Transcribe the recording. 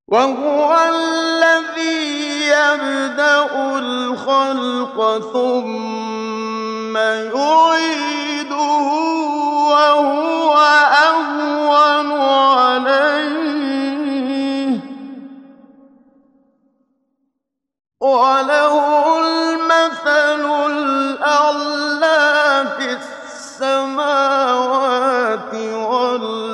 وهو الذي يبدأ الخلق ثم يعيده وهو أهون عليه وله المثل الأعلى في السماوات والأرض